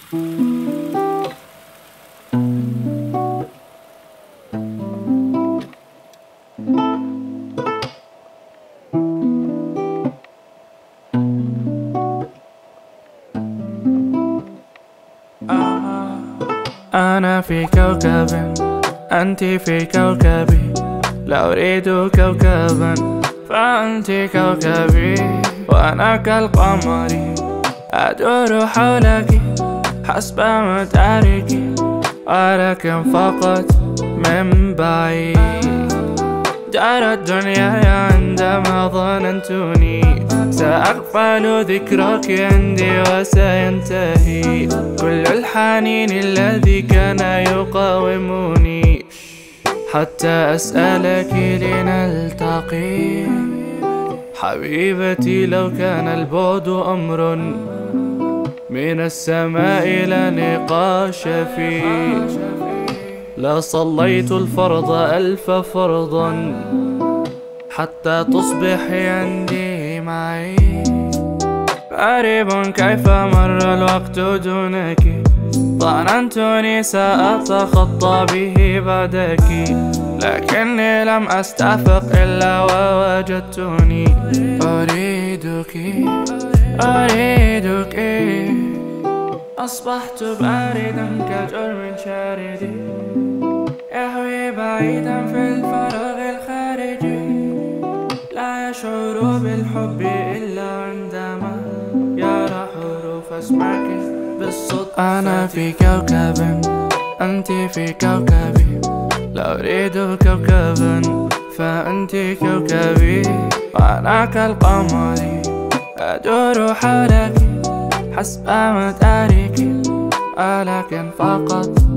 أنا في كوكب، أنت في كوكبي، لا أريد كوكبا فأنت كوكبي، وأنا كالقمر أدور حولك حسب مدارك، ولكن فقط من بعيد. دار الدنيا عندما ظننتني سأغفل ذكرك عندي وسينتهي كل الحنين الذي كان يقاومني حتى أسألك لنلتقي. حبيبتي لو كان البعد أمر من السماء لا نقاش فيه، لصليت الفرض 1000 فرضا حتى تصبحي عندي معي. غريب كيف مر الوقت دونك، ظننتني سأتخطى به بعدك، لكني لم أستفق إلا ووجدتني أريدك أريدك. أصبحت باردا كجرم شارد يهوي بعيدا في الفراغ الخارجي، لا يشعر بالحب إلا عندما يرى حروف اسمك بالصدفة. أنا في كوكب، أنت في كوكبي، لا أريد كوكبا فأنت كوكبي، وأنا كالقمر أدور حولك حسب مدارك، ولكن فقط